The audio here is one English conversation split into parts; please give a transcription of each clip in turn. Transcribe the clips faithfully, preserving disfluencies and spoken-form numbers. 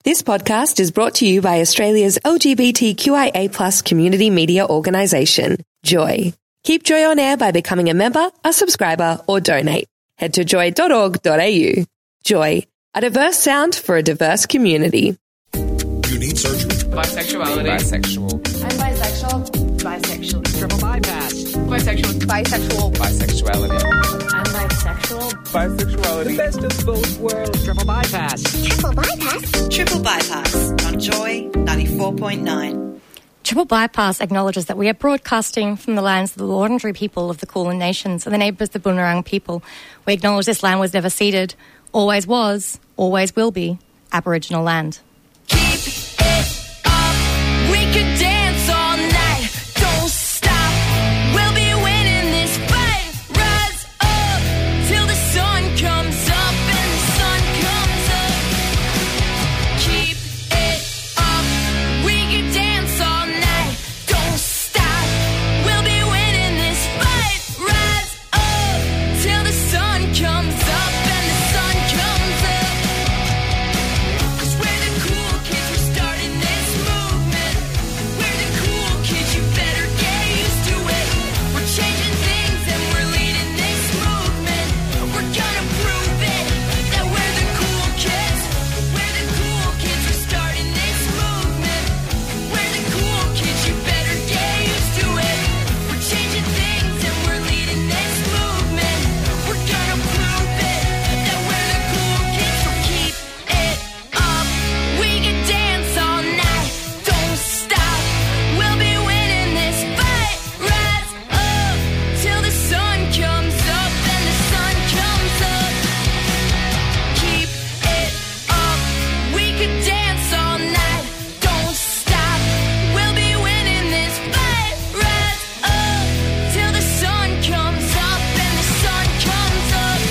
This podcast is brought to you by Australia's L G B T Q I A plus community media organisation, Joy. Keep Joy on air by becoming a member, a subscriber, or donate. Head to joy dot org dot a u. Joy, a diverse sound for a diverse community. You need surgery. Bisexuality. Bisexual. I'm bisexual. Bisexual. Triple bypass. Bisexual. Bisexual. Bisexuality. I'm bisexual. Bisexuality. The best of both worlds. Triple bypass. Triple bypass. Triple bypass on Joy ninety-four point nine. Triple Bypass acknowledges that we are broadcasting from the lands of the Wurundjeri people of the Kulin Nations and the neighbours, the Boonwurrung people. We acknowledge this land was never ceded, always was, always will be, Aboriginal land. Keep it up, we could dance all night, don't stop, we'll be winning this fight, rise up, till the sun comes up and the sun comes up. Keep it up, we could dance all night, don't stop, we'll be winning this fight, rise up, till the sun comes up and the sun comes up. 'Cause we're the cool kids, we're starting this movement. We're the cool kids, you better get used to it. We're changing things and we're leading this movement. We're gonna prove it that we're the cool kids. We're the cool kids, we're starting this movement. We're the cool kids, you better get used to it. We're changing things and we're leading this movement. We're gonna prove it that we're the cool kids. So keep it up, we can dance all night, don't stop, we'll be winning this fight, rise up, till the sun comes up and the sun comes up. Keep it up, we could dance all night, don't stop, we'll be winning this fight, rise up, till the sun comes up and the sun comes up.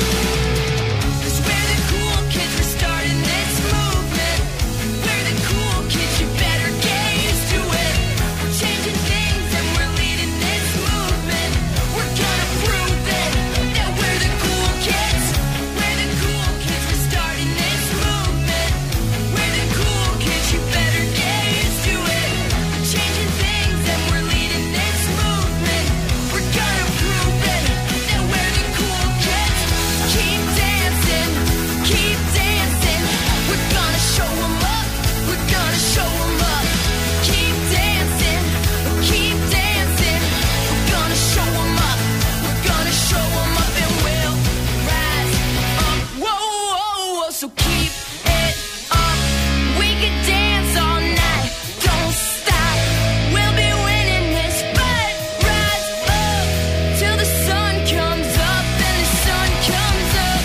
'Cause we're the cool kids, we're starting this movement. We're the cool kids, you better get used to it. We're changing things and we're leading this movement. We're gonna prove it that we're the cool kids. We're the cool kids, we're starting this movement. We're the cool kids, you better get used to it. We're changing things and we're leading this movement. We're gonna prove it that we're the cool kids. Keep dancing, keep dancing. We're gonna show 'em up, we're gonna show 'em up. Keep dancing, keep dancing. We're gonna show 'em up, we're gonna show 'em up and we'll rise up. Whoa, whoa, whoa. So keep it up, we can dance all night, don't stop, we'll be winning this fight, rise up, till the sun comes up and the sun comes up.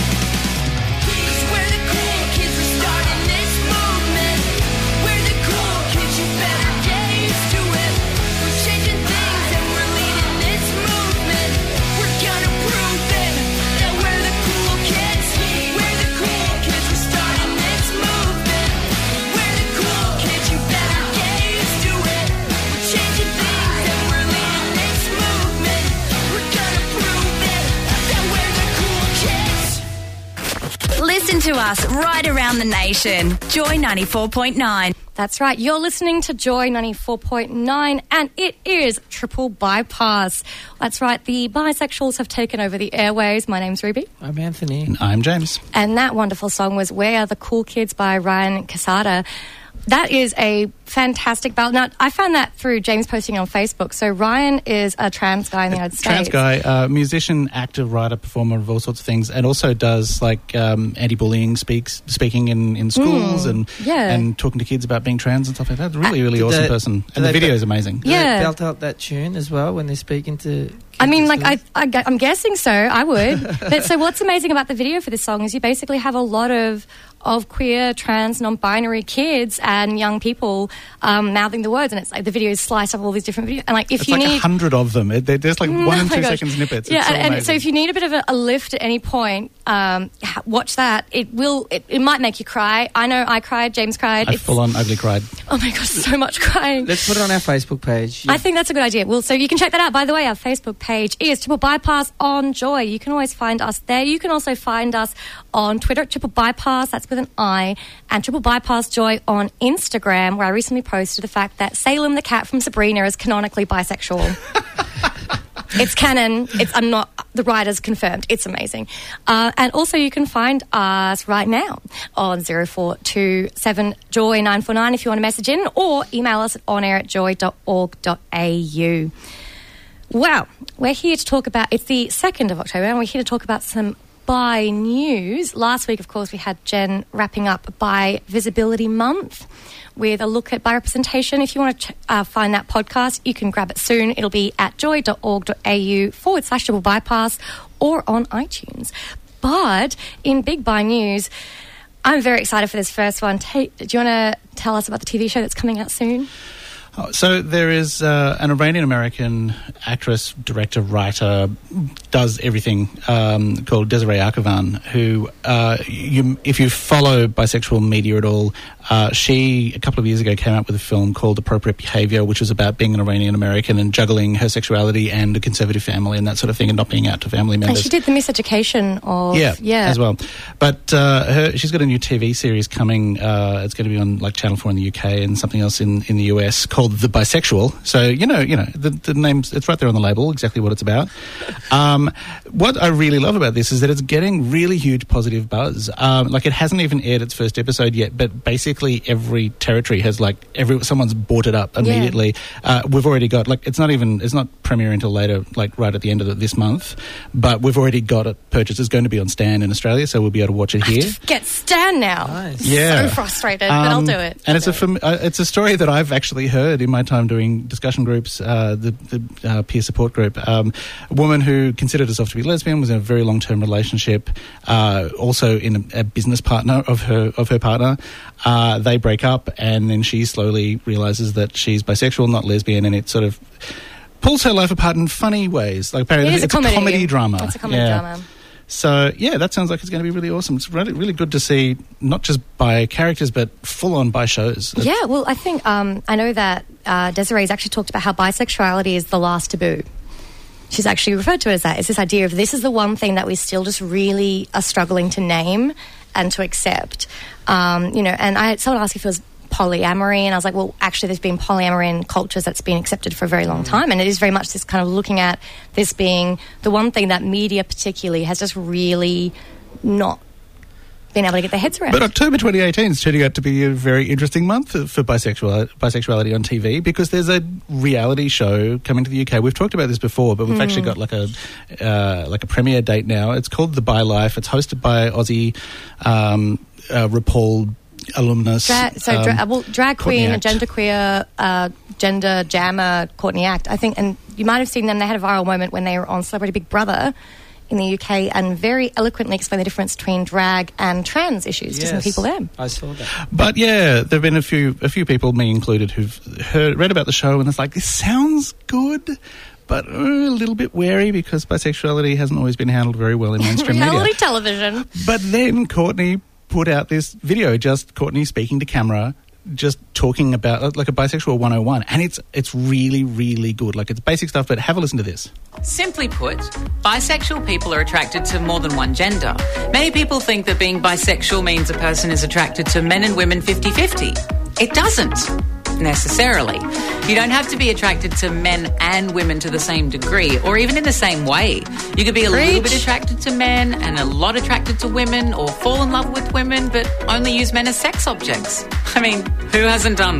'Cause we're the cool kids, we're starting this movement. We're the cool kids, you better get used to it. We're changing things and we're leading this movement. We're gonna prove it that we're the cool kids. We're the cool kids, we're starting this movement. We're the cool kids, you better get used to it. We're changing things and we're leading this movement. We're gonna prove it that we're the cool kids. Listen to us right around the nation. Joy ninety-four point nine. That's right, you're listening to Joy ninety-four point nine and it is Triple Bypass. That's right, the bisexuals have taken over the airways. My name's Ruby. I'm Anthony. And I'm James. And that wonderful song was We Are the Cool Kids by Ryan Casada. That is a fantastic ballad. Now, I found that through James posting it on Facebook. So Ryan is a trans guy in the United Trans States. guy, uh, musician, actor, writer, performer of all sorts of things, and also does like um, anti-bullying speaks, speaking in, in schools Mm, and yeah. and talking to kids about being trans and stuff like that. Really, really Did awesome they- person. did And the they- video is amazing. Do Yeah. they belt out that tune as well when they're speaking to kids I mean, in like, I, schools? I, gu- I'm guessing so. I would. But so what's amazing about the video for this song is you basically have a lot of of queer, trans, non-binary kids and young people um, mouthing the words, and it's like the video is sliced up all these different videos. And like, if It's you like a need hundred of them. It, there's like one Oh and my two gosh. second snippets. Yeah, It's so and, and so amazing. if you need a bit of a, a lift at any point, um, ha- watch that. It will. It, it might make you cry. I know I cried. James cried. I It's- full on ugly cried. Oh my gosh, so much crying. Let's put it on our Facebook page. I think that's a good idea. Well, so you can check that out. By the way, our Facebook page page is Triple Bypass on Joy. You can always find us there. You can also find us on Twitter at Triple Bypass, that's with an I, and Triple Bypass Joy on Instagram, where I recently posted the fact that Salem the cat from Sabrina is canonically bisexual. It's canon. It's I'm not the writer's confirmed. It's amazing. Uh, and also you can find us right now on zero four two seven joy nine four nine if you want to message in, or email us at onair at joy dot org dot a u. Well, we're here to talk about, it's the second of October, and we're here to talk about some bi news. Last week, of course, we had Jen wrapping up Bi Visibility Month with a look at bi representation. If you want to ch- uh, find that podcast, you can grab it soon. It'll be at joy dot org dot a u forward slash double bypass or on iTunes. But in big bi news, I'm very excited for this first one. Tate, do you want to tell us about the T V show that's coming out soon? Oh, so there is uh, an Iranian-American actress, director, writer, does everything, um, called Desiree Arkavan, who, uh, you, if you follow bisexual media at all, uh, she, a couple of years ago, came out with a film called Appropriate Behaviour, which was about being an Iranian-American and juggling her sexuality and a conservative family and that sort of thing, and not being out to family members. And she did the miseducation of... Yeah, yeah. as well. But uh, her, she's got a new T V series coming. Uh, it's going to be on like Channel four in the U K and something else in, in the U S called The Bisexual. So, you know, you know the, the name's, it's right there on the label, exactly what it's about. Um, what I really love about this is that it's getting really huge positive buzz. Um, like, it hasn't even aired its first episode yet, but basically every territory has, like, every someone's bought it up immediately. Yeah. Uh, we've already got, like, it's not even, it's not premiering until later, like, right at the end of the, this month, but we've already got it purchased. It's going to be on Stan in Australia, so we'll be able to watch it here. I have to get Stan now. Nice. Yeah. So frustrated, Um, but I'll do it. And I'll it's do a fam- uh, it's a story that I've actually heard in my time doing discussion groups, uh, the, the uh, peer support group. Um, a woman who considered herself to be lesbian, was in a very long-term relationship, uh, also in a, a business partner of her of her partner. Uh, they break up, and then she slowly realises that she's bisexual, not lesbian, and it sort of pulls her life apart in funny ways. Like, apparently, It is a it's comedy. a comedy drama. It's a comedy Yeah. drama. So, yeah, that sounds like it's going to be really awesome. It's really, really good to see, not just by characters, but full-on by shows. It's- Yeah, well, I think um, I know that uh, Desiree's actually talked about how bisexuality is the last taboo. She's actually referred to it as that. It's this idea of this is the one thing that we still just really are struggling to name and to accept. Um, you know, and I had someone asked if it was polyamory, and I was like, well, actually there's been polyamory in cultures that's been accepted for a very long time, and it is very much this kind of looking at this being the one thing that media particularly has just really not been able to get their heads around. But October twenty eighteen is turning out to be a very interesting month for, for bisexual, bisexuality on T V, because there's a reality show coming to the U K. We've talked about this before, but we've Mm. actually got like a uh, like a premiere date now. It's called The Bi Life. It's hosted by Aussie um, uh, RuPaul alumnus. Dra- so, um, dra- well, drag Courtney queen, Act. gender queer, uh, gender jammer, Courtney Act. I think, and you might have seen them. They had a viral moment when they were on Celebrity Big Brother in the U K, and very eloquently explained the difference between drag and trans issues to some Yes, people there. I saw that. But yeah, there have been a few, a few people, me included, who've heard, read about the show, and it's like, this sounds good, but uh, a little bit wary because bisexuality hasn't always been handled very well in mainstream media. Reality television. But then Courtney put out this video, just Courtney speaking to camera, just talking about like a bisexual one oh one, and it's it's really, really good. Like, it's basic stuff, but have a listen to this. Simply put, bisexual people are attracted to more than one gender. Many people think that being bisexual means a person is attracted to men and women fifty-fifty. It doesn't, necessarily. You don't have to be attracted to men and women to the same degree, or even in the same way. You could be a little Preach. bit attracted to men and a lot attracted to women, or fall in love with women but only use men as sex objects. I mean, who hasn't done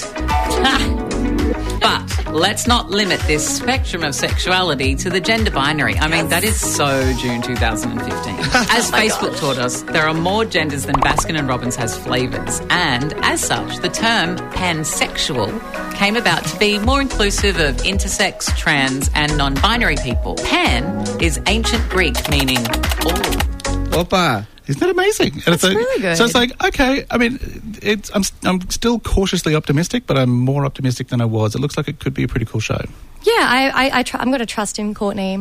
that? But let's not limit this spectrum of sexuality to the gender binary. I mean, that is so June two thousand fifteen. As Facebook taught us, there are more genders than Baskin and Robbins has flavours. And as such, the term pansexual came about to be more inclusive of intersex, trans and non-binary people. Pan is ancient Greek meaning all. Opa. Isn't that amazing? And That's it's like, really good. So it's like, okay, I mean, it's I'm I'm still cautiously optimistic, but I'm more optimistic than I was. It looks like it could be a pretty cool show. Yeah, I, I, I tr- I'm going to trust in Courtney.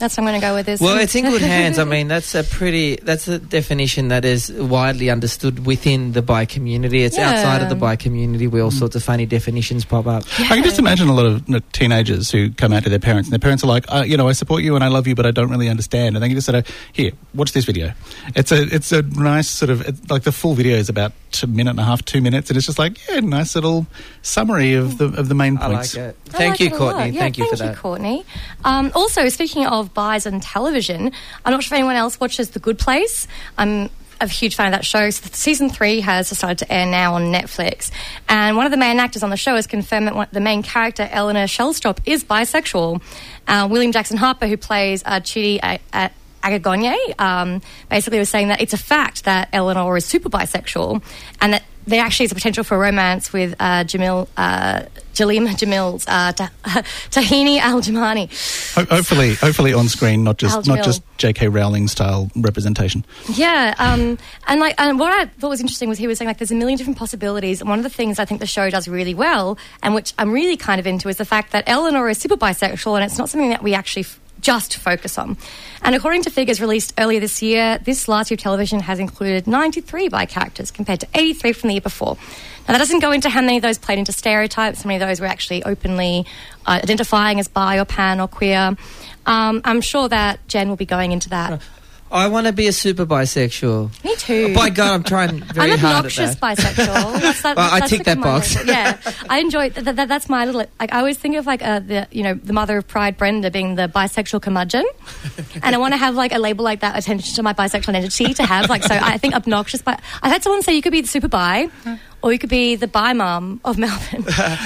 That's what I'm going to go with. This. Well, it's in good hands. I mean, that's a pretty, that's a definition that is widely understood within the bi community. It's Yeah. outside of the bi community where all sorts of funny definitions pop up. Yeah. I can just imagine a lot of you know, teenagers who come out to their parents, and their parents are like, uh, you know, I support you and I love you, but I don't really understand. And they can just sort of, here, watch this video. It's a it's a nice sort of, it's like the full video is about a minute and a half, two minutes, and it's just like, yeah, nice little summary of the of the main I points. like it. I Thank like you, it a Courtney. lot. Yeah, thank you for Thank that. you, Courtney. Um, also, speaking of bis and television, I'm not sure if anyone else watches The Good Place. I'm a huge fan of that show. So season three has decided to air now on Netflix. And one of the main actors on the show has confirmed that one, the main character, Eleanor Shellstrop, is bisexual. Uh, William Jackson Harper, who plays uh, Chidi at, at Agagonye, um, basically was saying that it's a fact that Eleanor is super bisexual and that there actually is a potential for romance with uh, Jamil, uh, Jalem Jamil's uh, Ta- Tahini Al-Jamani. Ho- hopefully, hopefully on screen, not just Al-Jamil. not just J K Rowling style representation. Yeah, um, and like, and what I thought was interesting was he was saying like there's a million different possibilities, and one of the things I think the show does really well, and which I'm really kind of into, is the fact that Eleanor is super bisexual, and it's not something that we actually f- just focus on. And according to figures released earlier this year, this last year of television has included ninety-three bi characters compared to eighty-three from the year before. Now, that doesn't go into how many of those played into stereotypes, how many of those were actually openly uh, identifying as bi or pan or queer. Um, I'm sure that Jen will be going into that. I want to be a super bisexual. Me too. By God, I'm trying very I'm hard obnoxious at that. bisexual. That's, that, Well, I that's tick like that my box. label. Yeah, I enjoy th- th- that's my little. Like I always think of like uh, the you know the mother of pride, Brenda, being the bisexual curmudgeon, and I want to have like a label like that, attention to my bisexual identity to have like. So I think obnoxious. But I've had someone say you could be the super bi, or you could be the bi mum of Melbourne.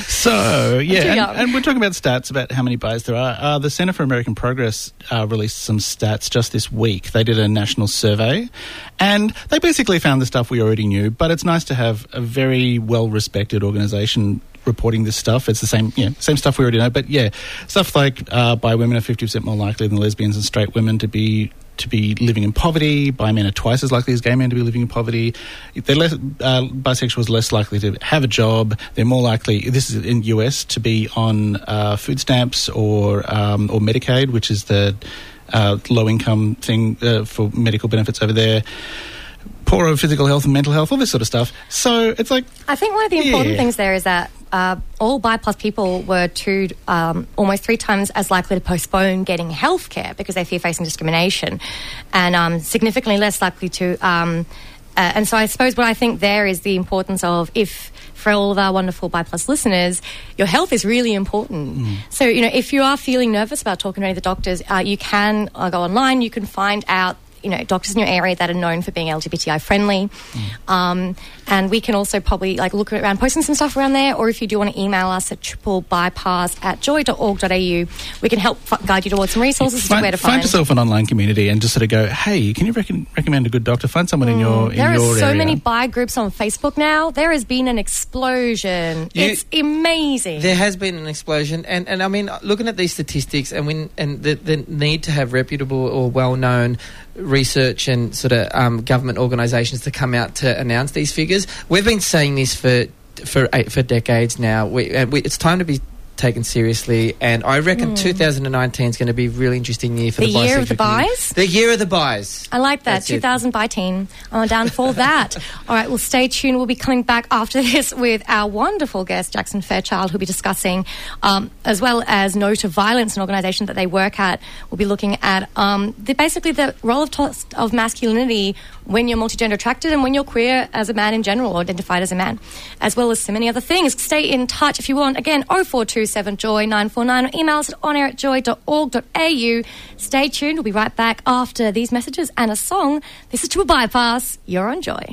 So, yeah, too and, young. and we're talking about stats about how many bis there are. Uh, the Centre for American Progress uh, released some stats just this week. They did a national survey, and they basically found the stuff we already knew, but it's nice to have a very well-respected organisation reporting this stuff. It's the same, you know, same stuff we already know, but yeah, stuff like uh, bi women are fifty percent more likely than lesbians and straight women to be to be living in poverty. Bi men are twice as likely as gay men to be living in poverty. They're less, uh, bisexuals are less likely to have a job. They're more likely, this is in U S, to be on uh, food stamps or um, or Medicaid, which is the uh, low-income thing uh, for medical benefits over there. Poorer physical health and mental health, all this sort of stuff. So it's like... I think one of the important Yeah. things there is that uh, all bi plus people were two, um, almost three times as likely to postpone getting health care because they fear facing discrimination, and um, significantly less likely to... Um, uh, and so I suppose what I think there is the importance of, if for all of our wonderful bi plus listeners, your health is really important. Mm. So, you know, if you are feeling nervous about talking to any of the doctors, uh, you can uh, go online, you can find out, you know, doctors in your area that are known for being L G B T I friendly. Mm. Um, and we can also probably like look around posting some stuff around there, or if you do want to email us at triple bypass at joy dot org dot a u, we can help f- guide you towards some resources as to Find, where to find find. yourself an online community and just sort of go, hey, can you rec- recommend a good doctor? Find someone in your in There your are so area. many bi groups on Facebook now. There has been an explosion. You- it's amazing. There has been an explosion, and, and I mean, looking at these statistics, and when and the, the need to have reputable or well-known research and sort of um, government organisations to come out to announce these figures. We've been saying this for for eight, for decades now. We, and we, it's time to be taken seriously, and I reckon Mm. two thousand nineteen is going to be a really interesting year for The the, year of the bisexual community. bis? The year of the bis. I like that. That's it. two thousand by teen. I'm down for that. All right, well, stay tuned. We'll be coming back after this with our wonderful guest, Jackson Fairchild, who'll be discussing, um, as well as No to Violence, an organisation that they work at. We'll be looking at um, the, basically the role of, to- of masculinity when you're multigender attracted and when you're queer as a man in general, or identified as a man, as well as so many other things. Stay in touch if you want. Again, oh four two seven joy nine four nine, or email us at onair at joy dot org dot a u. Stay tuned. We'll be right back after these messages and a song. This is Triple Bypass. You're on Joy.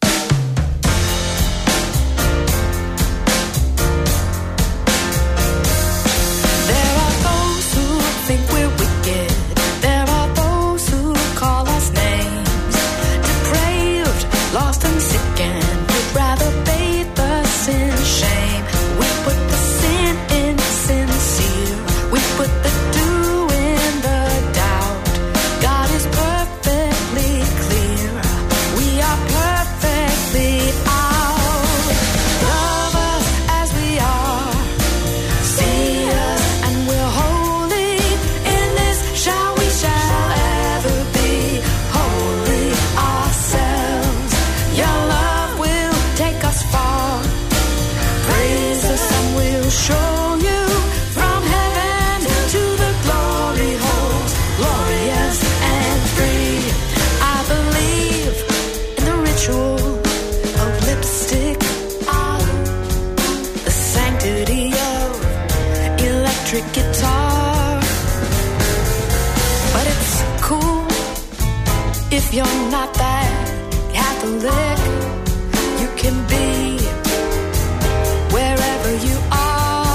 There are those who think we're wicked. There are those who call us names. Depraved, lost and sickened. We'd rather bathe us in shame. We put the sin in sincere. We put the do in the doubt. God is perfectly clear. We are perfect. you're not that Catholic. You can be wherever you are.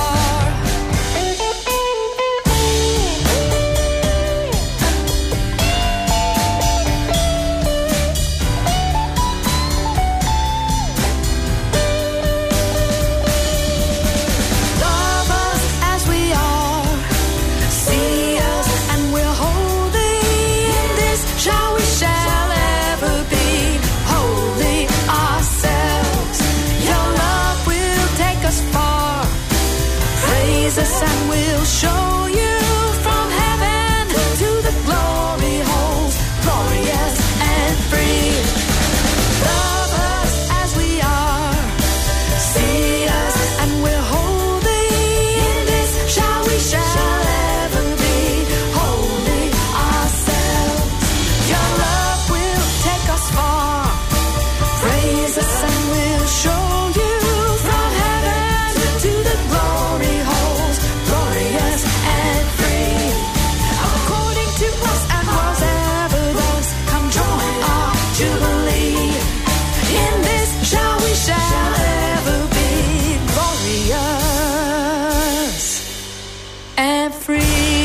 Love us as we are. See us and we're holy in this. Shall we, shall ever be holy ourselves? Your love will take us far. Praise us and we'll show you from heaven to the glory holes, glorious and free. Love us as we are. See us and we're holy in this. Shall we, shall ever be holy ourselves? Your love will take us far. Praise us and we'll show you from heaven to the glory holes, glorious and free. According to us and was ever thus, come join our jubilee. In this shall we, shall ever be glorious and free.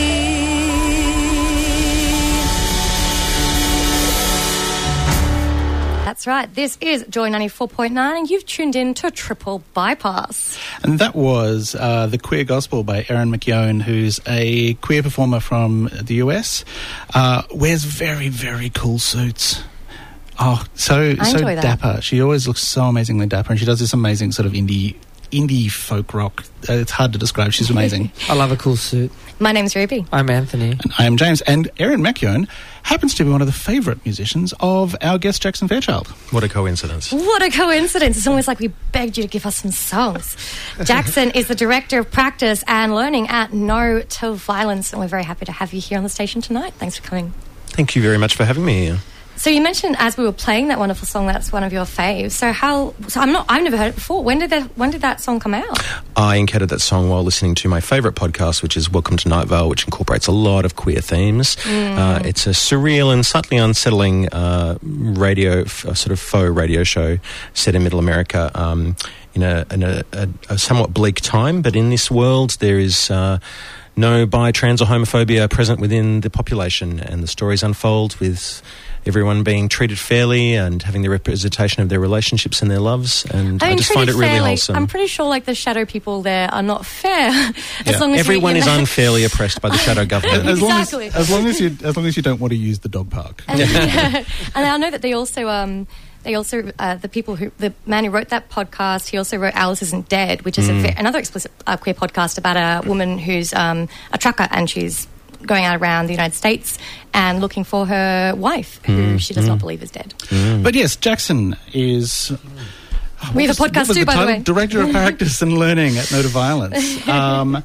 That's right. This is Joy ninety-four point nine, and you've tuned in to Triple Bypass. And that was uh, The Queer Gospel by Erin McKeown, who's a queer performer from the U S. Uh, wears very, very cool suits. Oh, so I so enjoy that. dapper. She always looks so amazingly dapper, and she does this amazing sort of indie indie folk rock. Uh, it's hard to describe. She's amazing. I love a cool suit. My name's Ruby. I'm Anthony. And I am James. And Erin McKeown happens to be one of the favourite musicians of our guest Jackson Fairchild. What a coincidence. What a coincidence. It's almost like we begged you to give us some songs. Jackson is the Director of Practice and Learning at No to Violence, and we're very happy to have you here on the station tonight. Thanks for coming. Thank you very much for having me here. So you mentioned as we were playing that wonderful song, that's one of your faves. So how? So I'm not. I've never heard it before. When did that? When did that song come out? I encountered that song while listening to my favourite podcast, which is Welcome to Night Vale, which incorporates a lot of queer themes. Mm. Uh, it's a surreal and slightly unsettling uh, radio, f- sort of faux radio show set in Middle America. Um, in a, in a, a, a somewhat bleak time, but in this world there is uh, no bi, trans or homophobia present within the population, and the stories unfold with everyone being treated fairly and having the representation of their relationships and their loves, and I, I mean, just find it really fairly, wholesome. I'm pretty sure like the shadow people there are not fair. as Yeah. long as Everyone you, you is know. unfairly oppressed by the shadow government. As long Exactly. as, as long as you as long as you don't want to use the dog park. And, yeah. and I know that they also, um, they also, uh, the people who, the man who wrote that podcast, he also wrote Alice Isn't Dead, which is a Mm. ve- another explicit uh, queer podcast about a woman who's um, a trucker, and she's going out around the United States and looking for her wife, who Mm, she does mm. not believe is dead. But yes, Jackson is. We have a what podcast was too, by the title? way. Director of Practice and Learning at No to Violence. Um,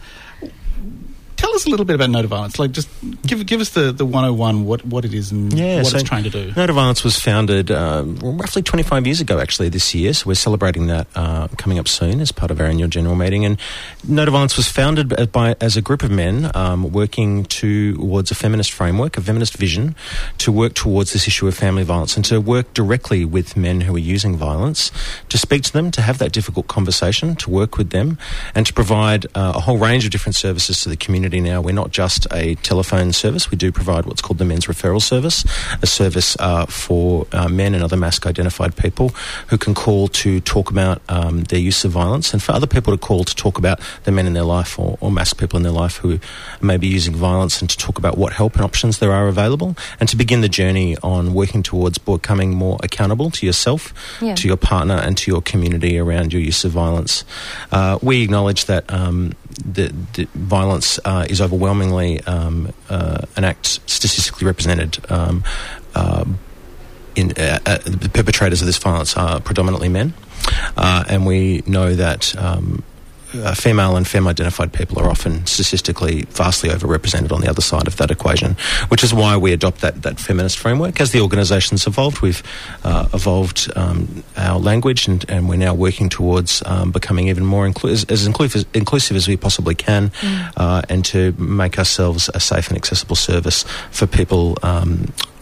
tell us a little bit about No to Violence. Like, just give give us the, the one oh one, what, what it is and Yeah, what so it's trying to do. No to Violence was founded um, roughly twenty-five years ago, actually, this year. So we're celebrating that uh, coming up soon as part of our annual general meeting. And No to Violence was founded by as a group of men um, working towards a feminist framework, a feminist vision, to work towards this issue of family violence and to work directly with men who are using violence, to speak to them, to have that difficult conversation, to work with them, and to provide uh, a whole range of different services to the community. Now, we're not just a telephone service. We do provide what's called the Men's Referral Service, a service uh, for uh, men and other mask-identified people who can call to talk about um, their use of violence, and for other people to call to talk about the men in their life or, or masked people in their life who may be using violence, and to talk about what help and options there are available, and to begin the journey on working towards becoming more accountable to yourself, Yeah. to your partner, and to your community around your use of violence. Uh, we acknowledge that um, the, the violence uh, is overwhelmingly um, uh, an act statistically represented. Um, uh, in uh, uh, the perpetrators of this violence are predominantly men, uh, and we know that um, uh, female and femme-identified people are often statistically vastly overrepresented on the other side of that equation, which is why we adopt that, that feminist framework. As the organisation's evolved, we've uh, evolved um, our language, and, and we're now working towards um, becoming even more inclu- as, as inclusive, inclusive as we possibly can, mm. uh, and to make ourselves a safe and accessible service for people um,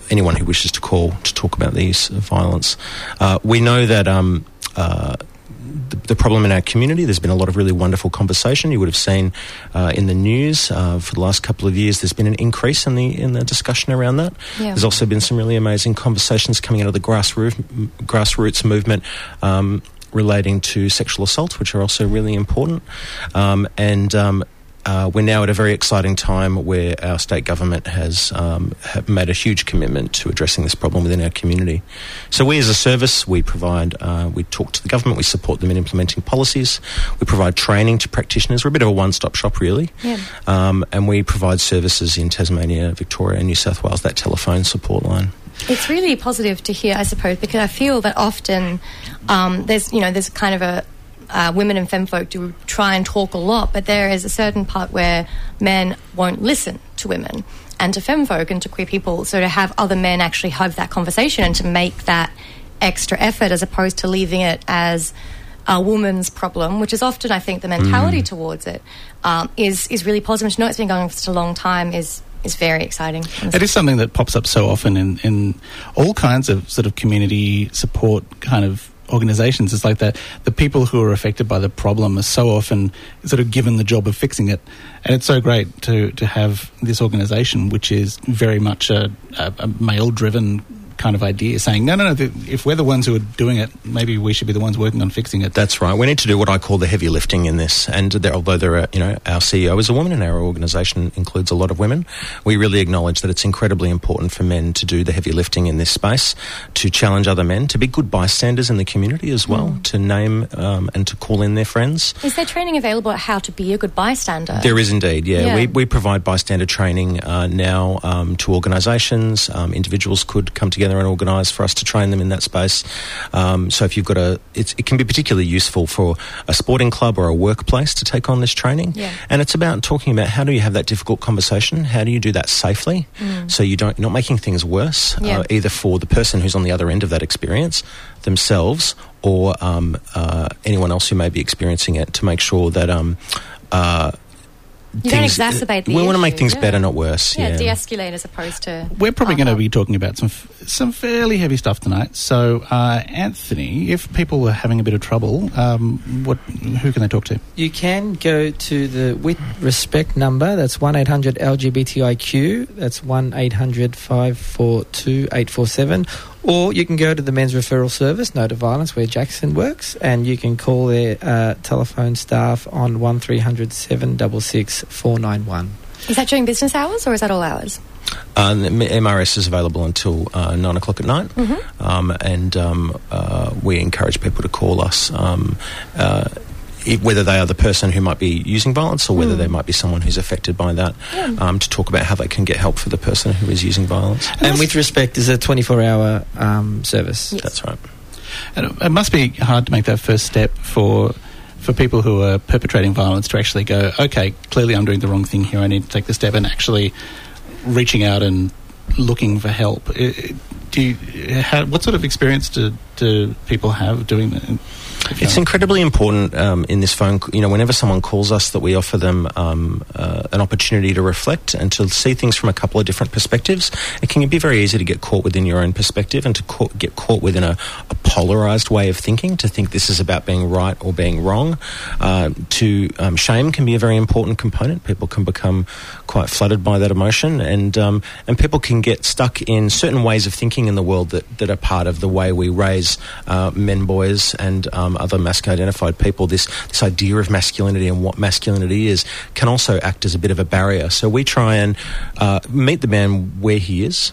anyone who wishes to call to talk about these violence. Uh, we know that um, uh, the, the problem in our community, there's been a lot of really wonderful conversation. You would have seen uh, in the news uh, for the last couple of years there's been an increase in the in the discussion around that. Yeah. There's also been some really amazing conversations coming out of the grassroots, grassroots movement um, relating to sexual assault, which are also really important. Um, and um, Uh, we're now at a very exciting time where our state government has um, have made a huge commitment to addressing this problem within our community. So we as a service, we provide, uh, we talk to the government, we support them in implementing policies, we provide training to practitioners. We're a bit of a one-stop shop, really. Yeah. Um, and we provide services in Tasmania, Victoria and New South Wales, that telephone support line. It's really positive to hear, I suppose, because I feel that often um, there's, you know, there's kind of a Uh, women and femfolk do try and talk a lot, but there is a certain part where men won't listen to women and to femfolk and to queer people. So to have other men actually have that conversation and to make that extra effort as opposed to leaving it as a woman's problem, which is often, I think, the mentality mm. towards it, um, is is really positive. To know it's been going on for such a long time is is very exciting. It is something that pops up so often in, in all kinds of sort of community support kind of organisations. It's like that the people who are affected by the problem are so often sort of given the job of fixing it, and it's so great to to have this organisation which is very much a, a, a male driven kind of idea, saying no no no the, if we're the ones who are doing it, maybe we should be the ones working on fixing it. That's right. We need to do what I call the heavy lifting in this, and there, although there are, you know, our C E O is a woman and our organisation includes a lot of women, we really acknowledge that it's incredibly important for men to do the heavy lifting in this space, to challenge other men, to be good bystanders in the community as well, mm. to name um, and to call in their friends. Is there training available at how to be a good bystander? There is indeed, yeah. yeah. We, we provide bystander training uh, now um, to organisations. Um, individuals could come together and organise for us to train them in that space. Um, so if you've got a, it's, it can be particularly useful for a sporting club or a workplace to take on this training. Yeah. And it's about talking about how do you have that difficult conversation? How do you do that safely? Mm. So you don't, you're not making things worse, yeah. uh, either for the person who's on the other end of that experience, themselves, or um, uh, anyone else who may be experiencing it, to make sure that um, uh, you things, don't exacerbate the we issue. want to make things yeah. better, not worse. Yeah, Yeah, de-escalate as opposed to... We're probably uh, going to be talking about some f- some fairly heavy stuff tonight. So, uh, Anthony, if people are having a bit of trouble, um, what who can they talk to? You can go to the With Respect number. That's one eight hundred L G B T I Q. That's one eight hundred five four two eight four seven. Or you can go to the Men's Referral Service, No to Violence, where Jackson works, and you can call their uh, telephone staff on one three hundred seven six six four nine one. Is that during business hours or is that all hours? Uh, the M R S is available until uh, nine o'clock at night, mm-hmm. um, and um, uh, we encourage people to call us, um, uh, if, whether they are the person who might be using violence or whether mm. they might be someone who's affected by that, yeah. um, to talk about how they can get help for the person who is using violence. And With Respect is a twenty-four hour um, service. Yes. That's right. And it, it must be hard to make that first step for for people who are perpetrating violence to actually go, okay, clearly I'm doing the wrong thing here, I need to take the step, and actually reaching out and looking for help. It, do you, how, what sort of experience do, do people have doing that? It's incredibly important um, in this phone, you know, whenever someone calls us, that we offer them um, uh, an opportunity to reflect and to see things from a couple of different perspectives. It can be very easy to get caught within your own perspective and to caught, get caught within a, a polarised way of thinking, to think this is about being right or being wrong. Uh, to um, shame can be a very important component. People can become quite flooded by that emotion, and um, and people can get stuck in certain ways of thinking in the world that, that are part of the way we raise uh, men, boys, and um, other masculine-identified people. This this idea of masculinity and what masculinity is can also act as a bit of a barrier. So we try and uh, meet the man where he is,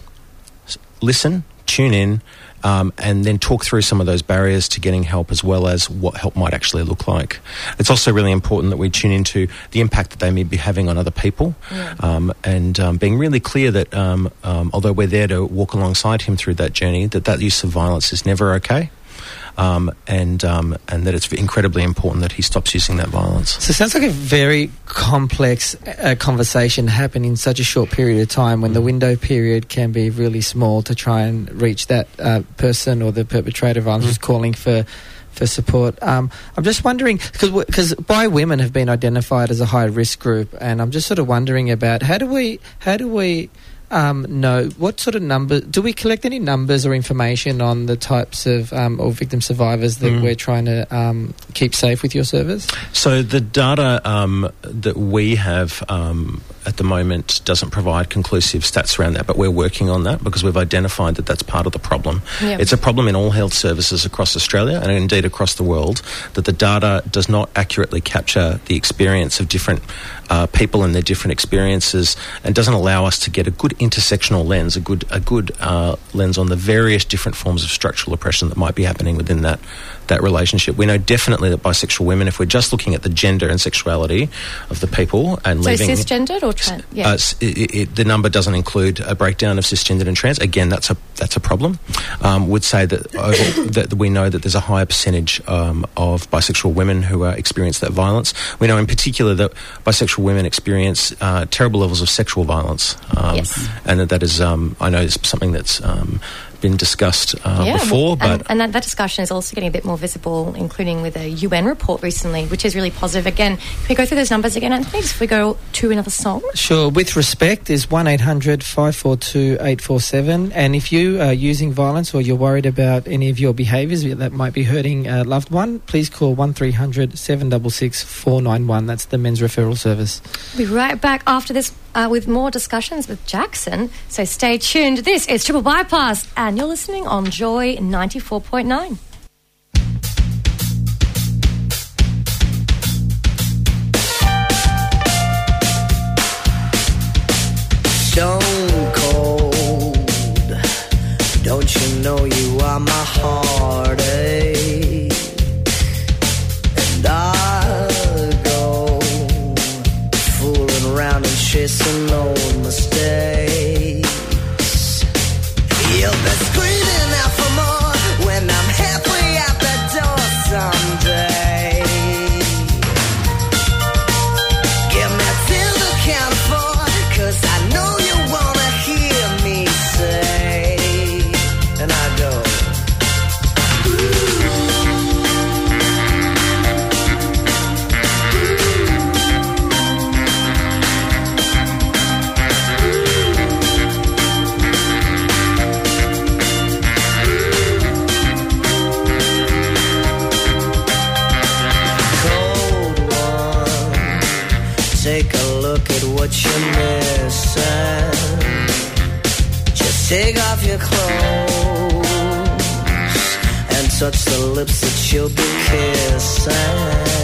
listen, tune in, um, and then talk through some of those barriers to getting help, as well as what help might actually look like. It's also really important that we tune into the impact that they may be having on other people, yeah. um, and um, being really clear that um, um, although we're there to walk alongside him through that journey, that that use of violence is never okay. Um, and um, and that it's incredibly important that he stops using that violence. So it sounds like a very complex uh, conversation happening in such a short period of time, when the window period can be really small to try and reach that uh, person or the perpetrator of violence who's calling for for support. Um, I'm just wondering, because bi women have been identified as a high risk group, and I'm just sort of wondering about how do we how do we Um, no. What sort of number? Do we collect any numbers or information on the types of um, or victim survivors that Mm. we're trying to um, keep safe with your service? So the data um, that we have um, at the moment doesn't provide conclusive stats around that, but we're working on that because we've identified that that's part of the problem. Yep. It's a problem in all health services across Australia and indeed across the world, that the data does not accurately capture the experience of different uh, people and their different experiences, and doesn't allow us to get a good intersectional lens, a good a good uh, lens on the various different forms of structural oppression that might be happening within that that relationship. We know definitely that bisexual women, if we're just looking at the gender and sexuality of the people and So leaving... cisgendered or trans? Yeah. Uh, s- it, it, the number doesn't include a breakdown of cisgendered and trans. Again, that's a that's a problem. Um, would say that, over, that we know that there's a higher percentage um, of bisexual women who uh, experience that violence. We know in particular that bisexual women experience uh, terrible levels of sexual violence, um, Yes. and that that is um, I know is something that's um, been discussed uh, Yeah, before, and, but and that, that discussion is also getting a bit more visible, including with a U N report recently, which is really positive. Again, can we go through those numbers again, Anthony, just if we go to another song? Sure. With Respect is one eight hundred five four two eight four seven. And if you are using violence or you're worried about any of your behaviours that might be hurting a loved one, please call one three hundred seven six six four nine one. That's the Men's Referral Service. We'll be right back after this uh, with more discussions with Jackson. So stay tuned. This is Triple Bypass, and you're listening on Joy ninety-four point nine. Stone cold, don't you know you are my heartache? And I go fooling around and chasing old mistakes. You'll be screaming out for more when I'm halfway out the door someday. Give me till the count of four, 'cause I know you wanna hear me say, and I go, cold one, take a look at what you're missing. Just take off your clothes and touch the lips that you'll be kissing.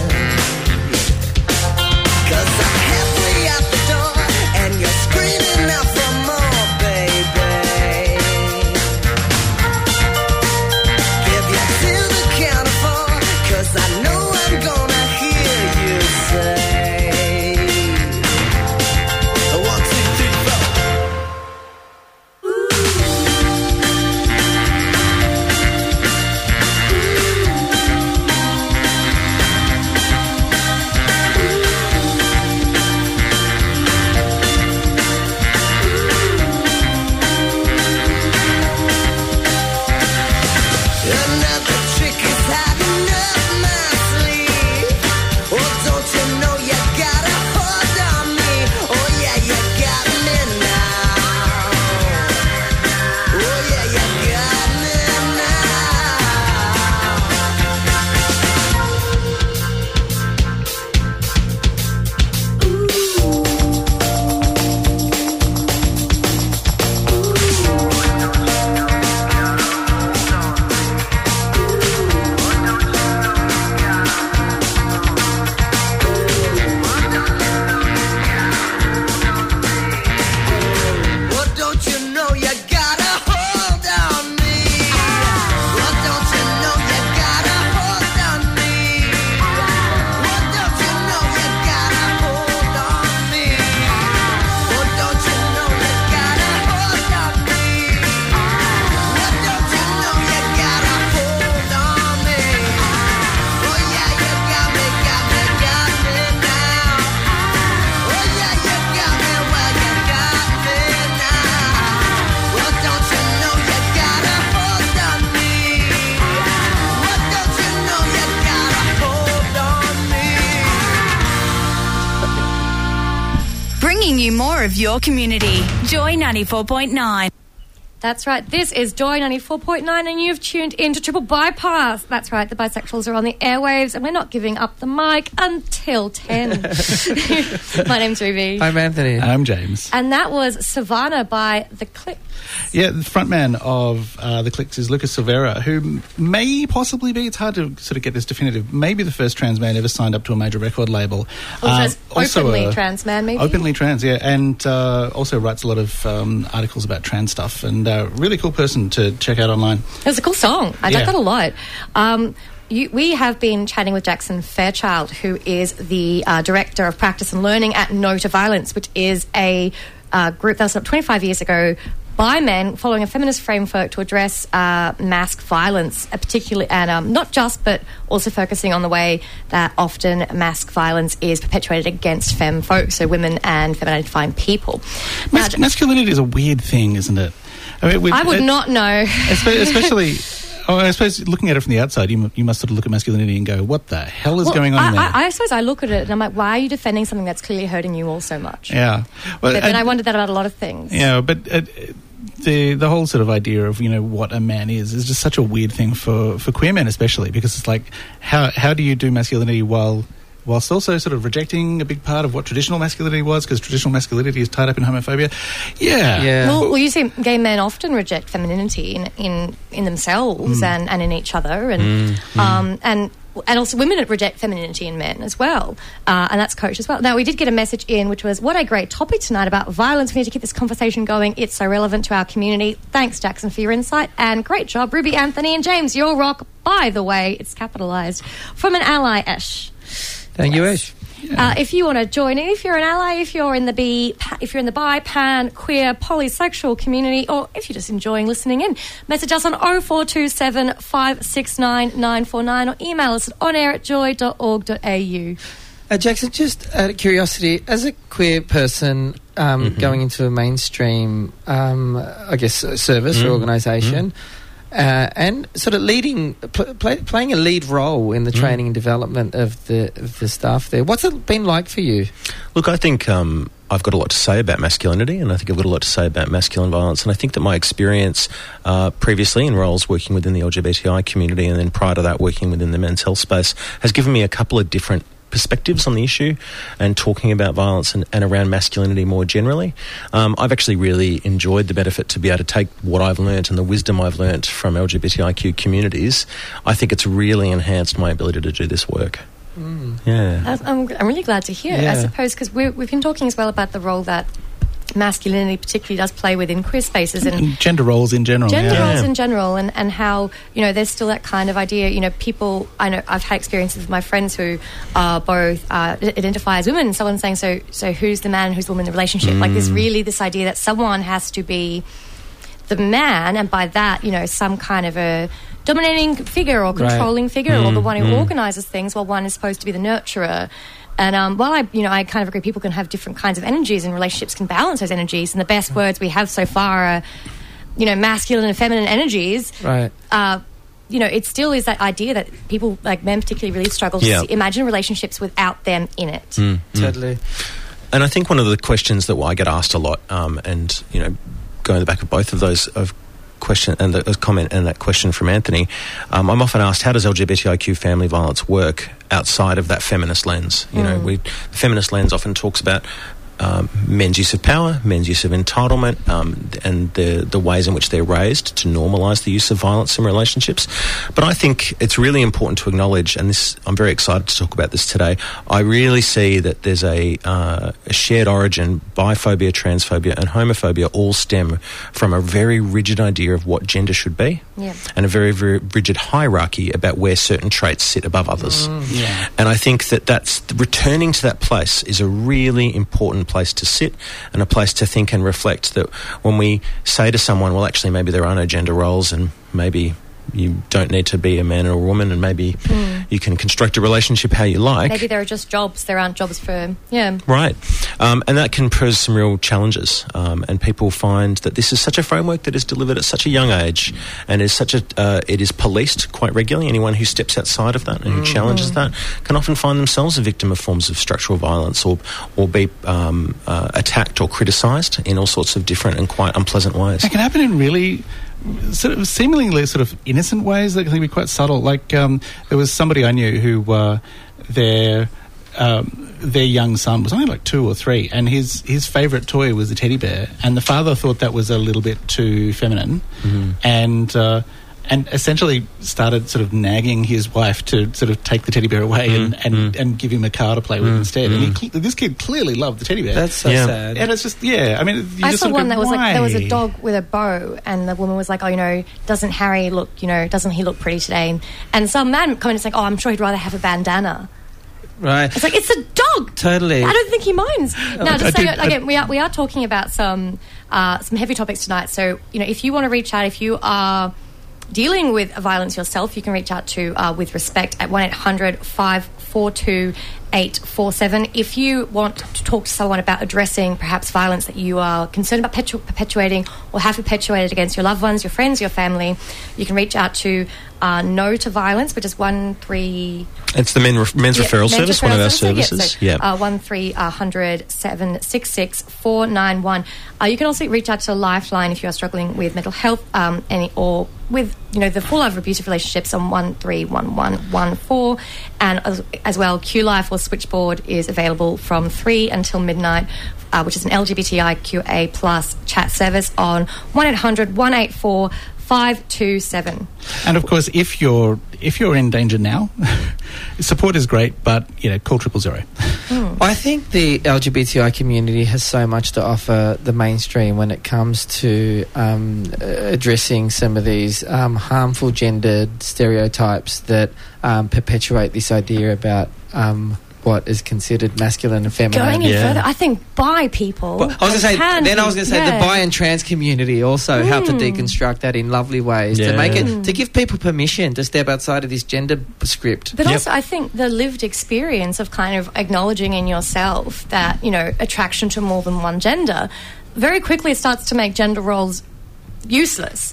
'Cause I'm halfway out the door and you're screaming out for more, baby. Give you till the count of four, 'cause I know I'm gonna hear you say, one, two, three, four. bringing you more of your community. Joy ninety-four point nine. That's right. This is Joy ninety-four point nine and you've tuned in to Triple Bypass. That's right. The Bisexuals are on the airwaves and we're not giving up the mic until ten. My name's Ruby. I'm Anthony. I'm James. And that was Savannah by The Clicks. Yeah, the frontman of uh, The Clicks is Lucas Silvera, who may possibly be, it's hard to sort of get this definitive, maybe the first trans man ever signed up to a major record label. Also, Um, also openly a- trans man, maybe? Openly trans, yeah, and uh, also writes a lot of um, articles about trans stuff, and uh, really cool person to check out online. It was a cool song. I Yeah. like that a lot. Um, you, we have been chatting with Jackson Fairchild, who is the uh, Director of Practice and Learning at No to Violence, which is a uh, group that was set up twenty-five years ago by men following a feminist framework to address uh, mask violence, uh, particularly, and um, not just, but also focusing on the way that often mask violence is perpetuated against femme folks, so women and feminine-identifying people. Mas- masculinity is a weird thing, isn't it? I, mean, we- I would it- not know. espe- Especially, oh, I suppose looking at it from the outside, you, mu- you must sort of look at masculinity and go, what the hell is Well, going on I, there? I, I suppose I look at it and I'm like, why are you defending something that's clearly hurting you all so much? yeah. Well, But then I- I wondered that about a lot of things. Yeah, but uh, the the whole sort of idea of, you know, what a man is is just such a weird thing for, for queer men especially, because it's like, how how do you do masculinity while whilst also sort of rejecting a big part of what traditional masculinity was, because traditional masculinity is tied up in homophobia? Yeah. Yeah. Well, well, you see, gay men often reject femininity in in, in themselves Mm. and, and in each other, and Mm, um, and and also women reject femininity in men as well, uh, and that's coached as well. Now, we did get a message in, which was, what a great topic tonight about violence. We need to keep this conversation going. It's so relevant to our community. Thanks, Jackson, for your insight, and great job, Ruby, Anthony, and James. Your rock, by the way, it's capitalised, from an ally, Ash. Thank you, Ash. Uh, if you want to join in, if you're an ally, if you're in the bi, if you're in the bi, pan, queer, polysexual community, or if you're just enjoying listening in, message us on oh four two seven, five six nine, nine four nine or email us at onair at joy dot org dot a u. Uh, Jackson, just out of curiosity, as a queer person um, Mm-hmm. going into a mainstream, um, I guess, uh, service Mm. or organisation, uh, and sort of leading, pl- play, playing a lead role in the Mm. training and development of the of the staff there, what's it been like for you? Look, I think um, I've got a lot to say about masculinity, and I think I've got a lot to say about masculine violence. And I think that my experience uh, previously in roles working within the L G B T I community, and then prior to that working within the men's health space, has given me a couple of different perspectives on the issue and talking about violence and, and around masculinity more generally. Um, I've actually really enjoyed the benefit to be able to take what I've learnt and the wisdom I've learnt from L G B T I Q communities. I think it's really enhanced my ability to do this work. Mm. Yeah. I'm, I'm really glad to hear, Yeah. I suppose, because we've been talking as well about the role that masculinity particularly does play within queer spaces and And gender roles in general. gender yeah. roles in general, and, and how, you know, there's still that kind of idea, you know, people, I know I've had experiences with my friends who are both uh, identify as women, and someone's saying, so so who's the man and who's the woman in the relationship? Like, there's really this idea that someone has to be the man, and by that, you know, some kind of a dominating figure or Right. controlling figure, or Mm, the one who mm. organises things, while one is supposed to be the nurturer. And um, while I, you know, I kind of agree, people can have different kinds of energies, and relationships can balance those energies. And the best words we have so far are, you know, masculine and feminine energies. Right. Uh, you know, it still is that idea that people, like men particularly, really struggle Yeah. to see, imagine relationships without them in it. Mm, mm. Totally. And I think one of the questions that I get asked a lot, um, and you know, going the back of both of those of question and the the comment and that question from Anthony, um, I'm often asked, how does L G B T I Q family violence work outside of that feminist lens? You know, Mm. we the feminist lens often talks about um, men's use of power, men's use of entitlement, um, and the the ways in which they're raised to normalise the use of violence in relationships. But I think it's really important to acknowledge, and this I'm very excited to talk about this today. I really see that there's a, uh, a shared origin. Biphobia, transphobia, and homophobia all stem from a very rigid idea of what gender should be, Yeah. and a very very rigid hierarchy about where certain traits sit above others. Yeah. And I think that that's returning to that place is a really important place to sit, and a place to think and reflect, that when we say to someone, well, actually maybe there are no gender roles, and maybe you don't need to be a man or a woman, and maybe Mm. you can construct a relationship how you like. Maybe there are just jobs. There aren't jobs for, yeah. Right. Um, and that can pose some real challenges. Um, and people find that this is such a framework that is delivered at such a young age and is such a, uh, it is policed quite regularly. Anyone who steps outside of that and who Mm. challenges that can often find themselves a victim of forms of structural violence or, or be um, uh, attacked or criticised in all sorts of different and quite unpleasant ways. It can happen in really sort of seemingly sort of innocent ways that can be quite subtle. Like um, there was somebody I knew who uh, their um, their young son was only like two or three, and his his favourite toy was a teddy bear, and the father thought that was a little bit too feminine, mm-hmm. and. Uh, And essentially started sort of nagging his wife to sort of take the teddy bear away Mm, and, and, mm. and give him a car to play with Mm, instead. mm. And he, cl- this kid clearly loved the teddy bear. That's so Yeah. sad. And it's just, yeah, I mean, you I just saw sort of one go, that was like there was a "Why?" dog with a bow, and the woman was like, "Oh, you know, doesn't Harry look? You know, doesn't he look pretty today?" And, and some man commented saying, "Oh, I'm sure he'd rather have a bandana." Right. It's like it's a dog. Totally. I don't think he minds. Now, I just so did- you know, again, we are we are talking about some uh, some heavy topics tonight. So you know, if you want to reach out, if you are dealing with violence yourself, you can reach out to uh, With Respect at one eight hundred five four two eight four seven. If you want to talk to someone about addressing perhaps violence that you are concerned about perpetu- perpetuating or have perpetuated against your loved ones, your friends, your family, you can reach out to uh, No to Violence, which is one three... It's the men ref- men's Yeah, referral men's service, referral one of our service, services. so, Yeah. uh, one three hundred seven six six four nine one. Uh, you can also reach out to Lifeline if you are struggling with mental health um, any or with you know the fallout of abusive relationships on one three one one one four, and as, as well Q Life or Switchboard is available from three until midnight, uh, which is an L G B T I Q A plus chat service on one eight hundred one eight four five two seven. And of course, if you're if you're in danger now, support is great, but you know, call triple zero. I think the L G B T I community has so much to offer the mainstream when it comes to um, uh, addressing some of these um, harmful gendered stereotypes that um, perpetuate this idea about um, what is considered masculine and feminine. Going any further, I think bi people. But I was going to say, can then I be- was going to say yeah. the bi and trans community also help to Mm. deconstruct that in lovely ways Yeah. to make it Mm. to give people permission to step outside of this gender script. But also, I think the lived experience of kind of acknowledging in yourself that, you know, attraction to more than one gender, very quickly it starts to make gender roles useless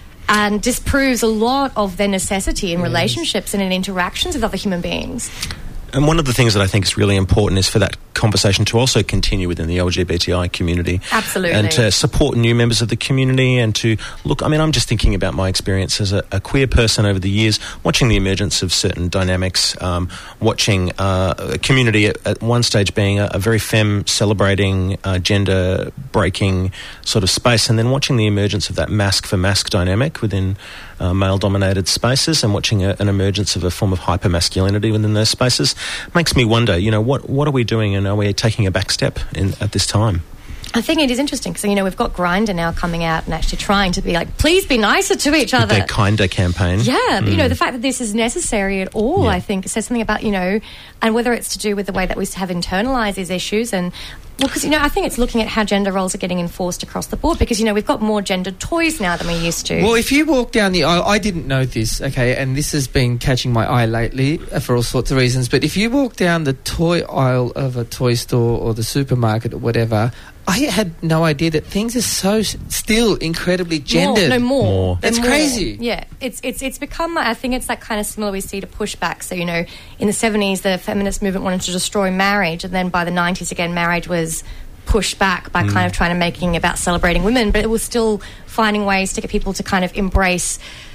and disproves a lot of their necessity in relationships and in interactions with other human beings. And one of the things that I think is really important is for that conversation to also continue within the L G B T I community. Absolutely. And to support new members of the community and to look, I mean, I'm just thinking about my experience as a, a queer person over the years, watching the emergence of certain dynamics, um, watching uh, a community at, at one stage being a, a very femme celebrating, uh, gender breaking sort of space, and then watching the emergence of that mask for mask dynamic within uh, male dominated spaces, and watching a, an emergence of a form of hyper-masculinity within those spaces makes me wonder, you know, what what are we doing, and are we taking a back step in, at this time? I think it is interesting because, you know, we've got Grindr now coming out and actually trying to be like, please be nicer to each With other. their Kinder campaign. Yeah, but, you Mm. know, the fact that this is necessary at all, Yeah. I think, says something about, you know, and whether it's to do with the way that we have internalised these issues and, well, because, you know, I think it's looking at how gender roles are getting enforced across the board because, you know, we've got more gendered toys now than we used to. Well, if you walk down the aisle, I didn't know this, okay, and this has been catching my eye lately uh, for all sorts of reasons, but if you walk down the toy aisle of a toy store or the supermarket or whatever, I had no idea that things are so s- still incredibly gendered. More, no, more. More. They're That's more. crazy. Yeah, it's it's it's become. I think it's that kind of similar we see to pushback. So, you know, in the seventies, the feminist movement wanted to destroy marriage, and then by the nineties, again, marriage was pushed back by kind of trying to making about celebrating women, but it was still finding ways to get people to kind of embrace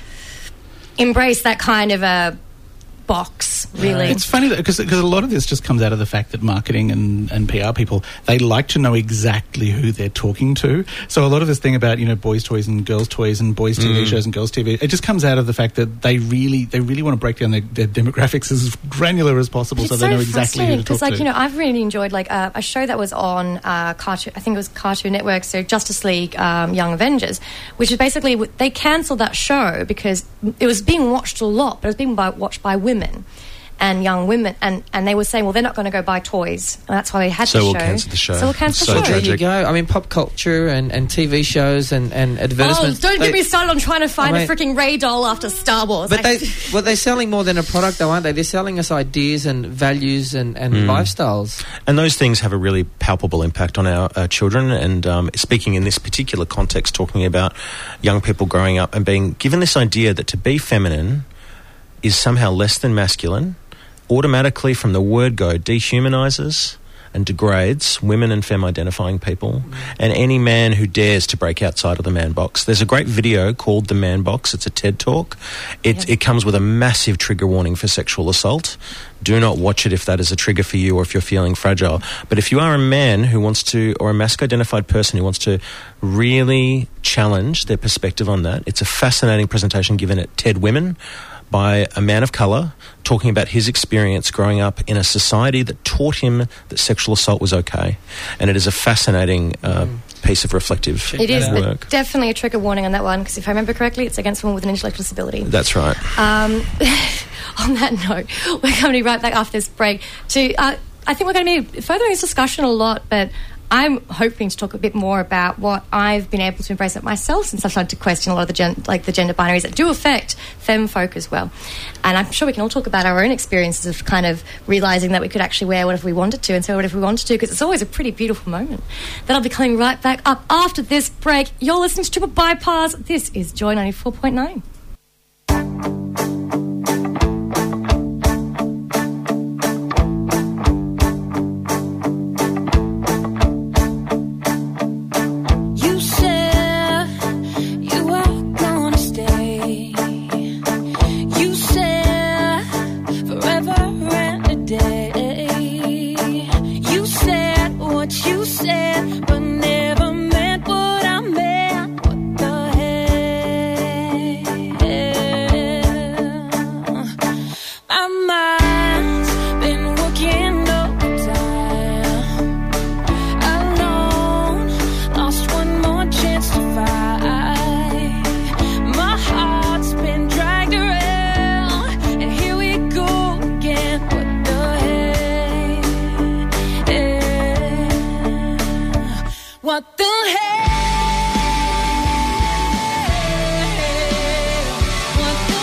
embrace that kind of a box, really. It's funny because because a lot of this just comes out of the fact that marketing and, and P R people, they like to know exactly who they're talking to. So a lot of this thing about, you know, boys' toys and girls' toys and boys' T V Mm. shows and girls' T V, it just comes out of the fact that they really they really want to break down their, their demographics as granular as possible, It's so they know exactly who to talk because, like, to. you know, I've really enjoyed like uh, a show that was on uh, Cartoon. I think it was Cartoon Network. So Justice League, um, Young Avengers, which is basically they cancelled that show because it was being watched a lot, but it was being by, watched by women. and young women, and, and they were saying, well, they're not going to go buy toys, and that's why they had So the we'll show. cancel the show. So we'll cancel So the show. There you go. I mean, pop culture and, and T V shows and, and Oh, advertisements. don't they- get me started on trying to find I a mean- freaking Ray doll after Star Wars. But I- they, well, they're selling more than a product, though, aren't they? They're selling us ideas and values and, and Mm. lifestyles. And those things have a really palpable impact on our uh, children. And um, speaking in this particular context, talking about young people growing up and being given this idea that to be feminine is somehow less than masculine, automatically from the word go dehumanises and degrades women and femme-identifying people and any man who dares to break outside of the man box. There's a great video called The Man Box. It's a TED Talk. It, it comes with a massive trigger warning for sexual assault. Do not watch it if that is a trigger for you or if you're feeling fragile. But if you are a man who wants to, or a masc-identified person who wants to really challenge their perspective on that, it's a fascinating presentation given at TED Women by a man of colour talking about his experience growing up in a society that taught him that sexual assault was okay. And it is a fascinating uh, piece of reflective It is, work. but definitely a trigger warning on that one, because if I remember correctly, it's against women with an intellectual disability. That's right. Um, on that note, we're going to be right back after this break. To uh, I think we're going to be furthering this discussion a lot, but I'm hoping to talk a bit more about what I've been able to embrace it myself since I've started to question a lot of the gen- like the gender binaries that do affect femme folk as well. And I'm sure we can all talk about our own experiences of kind of realising that we could actually wear whatever we wanted to and say whatever we wanted to, because it's always a pretty beautiful moment. That'll be coming right back up after this break. You're listening to Triple Bypass. This is Joy ninety-four point nine. You said you were gonna stay. You said forever and a day. You said what you said, but never meant what I meant. What the hell? My mind's been working overtime. Alone, lost one more chance to fight. My heart's been dragged around, and here we go again. What the hell? What the hell? What the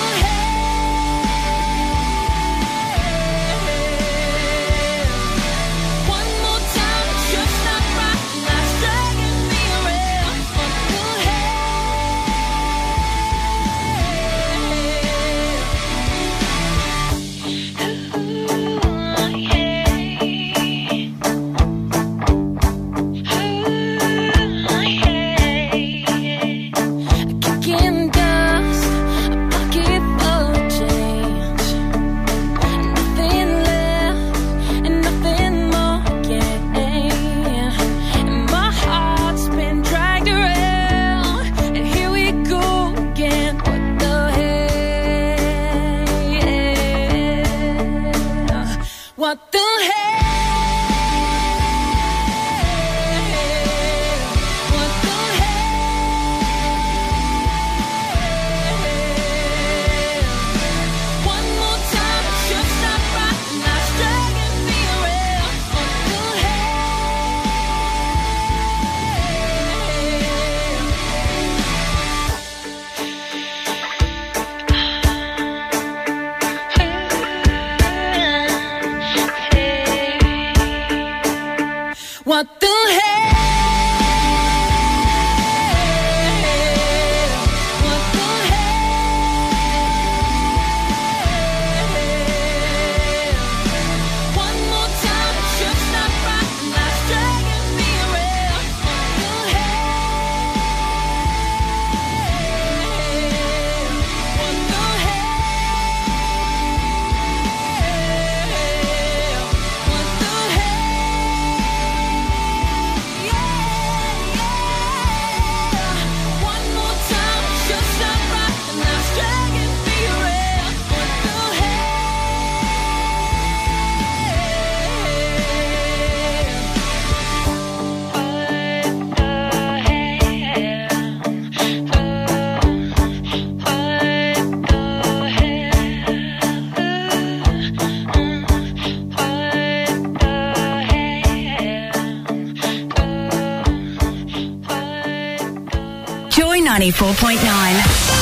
hell? One more time, it's just not right. Life's dragging me around. What the Kicking dust, a pocket full of change. Nothing left and nothing more again. And my heart's been dragged around, and here we go again. What the hell? What the hell? What the hell? One more time, it's just not right. Life's dragging me around. What the hell? What the hell? What the hell? One more time, it's just not right. Life's dragging me around. What the hell? What the hell? What the hell? ninety-four point nine.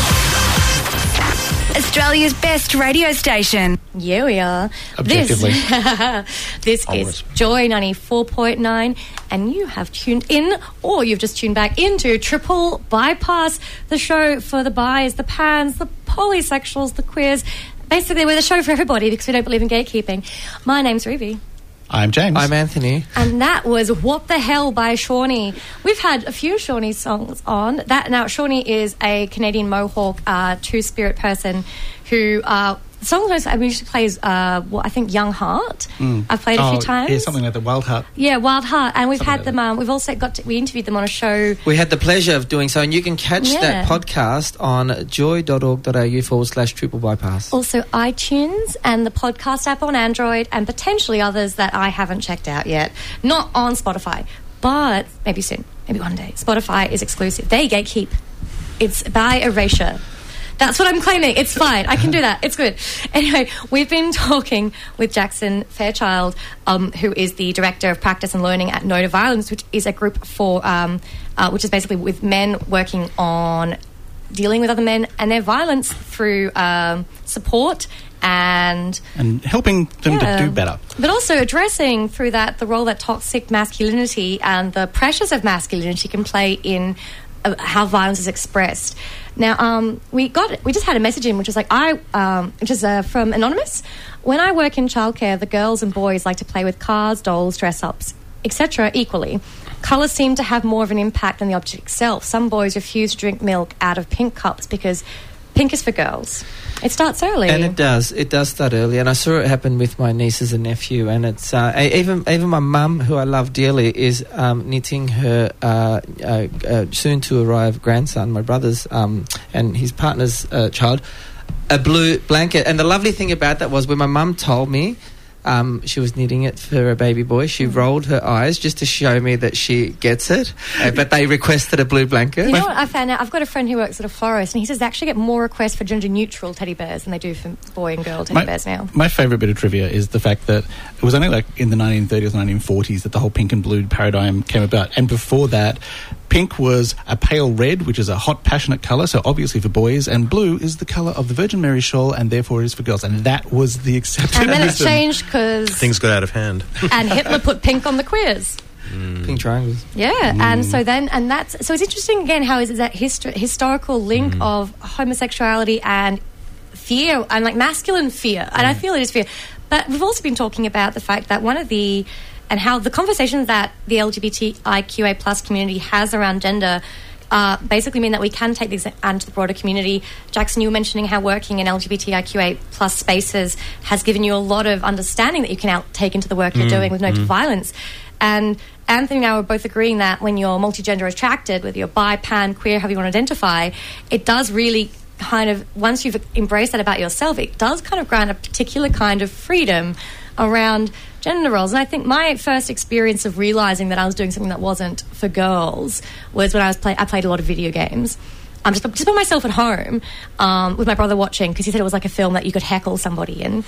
Australia's best radio station. Yeah, we are. Objectively. This, this is Joy ninety-four point nine, and you have tuned in, or you've just tuned back into Triple Bypass, the show for the bis, the pans, the polysexuals, the queers. Basically, we're the show for everybody because we don't believe in gatekeeping. My name's Ruby. I'm James. I'm Anthony. And that was What the Hell by Shawnee. We've had a few Shawnee songs on. That Now, Shawnee is a Canadian Mohawk uh, two-spirit person who... Uh, the song I usually plays, uh, well, I think, Young Heart. Mm. I've played oh, a few times. Yeah, something like the Wild Heart. Yeah, Wild Heart. And we've Something had like them... Um, we've also got... To, we interviewed them on a show... We had the pleasure of doing so, and you can catch Yeah. that podcast on joy.org.au forward slash triple bypass. Also iTunes and the podcast app on Android and potentially others that I haven't checked out yet. Not on Spotify, but maybe soon. Maybe one day. Spotify is exclusive. They gatekeep. It's by erasure. That's what I'm claiming. It's fine. I can do that. It's good. Anyway, we've been talking with Jackson Fairchild, um, who is the Director of Practice and Learning at No to Violence, which is a group for, um, uh, which is basically with men working on dealing with other men and their violence through um, support and... And helping them Yeah. to do better. But also addressing through that the role that toxic masculinity and the pressures of masculinity can play in uh, how violence is expressed. Now, um, we got we just had a message in which was like, I, um, which is uh, from Anonymous. When I work in childcare, the girls and boys like to play with cars, dolls, dress-ups, et cetera equally. Colours seem to have more of an impact than the object itself. Some boys refuse to drink milk out of pink cups because pink is for girls. It starts early. And it does. It does start early. And I saw it happen with my nieces and nephew. And it's uh, even even my mum, who I love dearly, is um, knitting her uh, uh, uh, soon-to-arrive grandson, my brother's um, and his partner's uh, child, a blue blanket. And the lovely thing about that was when my mum told me Um, she was knitting it for a baby boy. She mm. rolled her eyes just to show me that she gets it, uh, but they requested a blue blanket. You know what I found out? I've got a friend who works at a florist, and he says they actually get more requests for gender-neutral teddy bears than they do for boy and girl teddy my, bears now. My favourite bit of trivia is the fact that it was only like in the nineteen thirties, nineteen forties that the whole pink and blue paradigm came about. And before that, pink was a pale red, which is a hot, passionate colour, so obviously for boys, and blue is the colour of the Virgin Mary shawl, and therefore it is for girls. And that was the accepted And then it wisdom. changed because... Things got out of hand. And Hitler put pink on the queers. Mm. Pink triangles. Yeah, mm. and so then, and that's... So it's interesting, again, how is that histo- historical link mm. of homosexuality and fear, and like masculine fear, and mm. I feel it is fear. But we've also been talking about the fact that one of the... and how the conversations that the L G B T I Q A plus community has around gender uh, basically mean that we can take these into the broader community. Jackson, you were mentioning how working in L G B T I Q A plus spaces has given you a lot of understanding that you can out take into the work you're Mm, doing with No to mm. Violence. And Anthony and I were both agreeing that when you're multigender attracted, whether you're bi, pan, queer, however you want to identify, it does really kind of, once you've embraced that about yourself, it does kind of grant a particular kind of freedom around gender roles. And I think my first experience of realising that I was doing something that wasn't for girls was when I was play- I played a lot of video games. Um, just, just by myself at home um, with my brother watching, because he said it was like a film that you could heckle somebody in.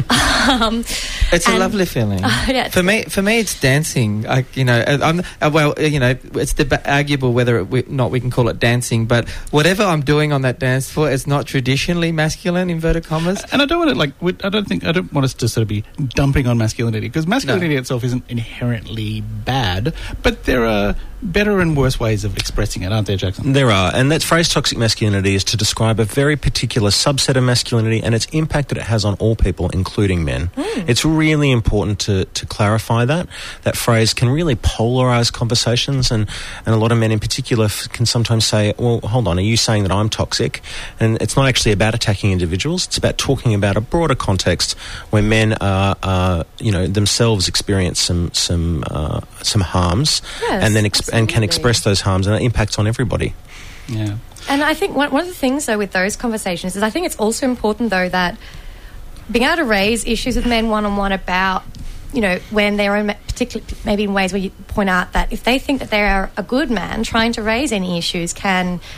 um, It's a and- lovely feeling. Uh, yeah, for me, for me, it's dancing. I, you know, I'm uh, well. You know, it's deba- arguable whether it, we, not we can call it dancing, but whatever I'm doing on that dance floor, it's not traditionally masculine, inverted commas. And I don't want to like. we- I don't think I don't want us to sort of be dumping on masculinity, because masculinity No. itself isn't inherently bad, but there are better and worse ways of expressing it, aren't there, Jackson? There are, and that phrase toxic masculinity is to describe a very particular subset of masculinity and its impact that it has on all people, including men. Mm. It's really important to, to clarify that. That phrase can really polarise conversations, and, and a lot of men in particular f- can sometimes say, well, hold on, are you saying that I'm toxic? And it's not actually about attacking individuals, it's about talking about a broader context where men are, are you know, themselves experience some some uh, some harms, Yes, and then exp- and can absolutely. express those harms, and it impacts on everybody. Yeah. And I think one, one of the things, though, with those conversations is I think it's also important, though, that being able to raise issues with men one-on-one about, you know, when they're in particular, maybe in ways where you point out that if they think that they are a good man, trying to raise any issues can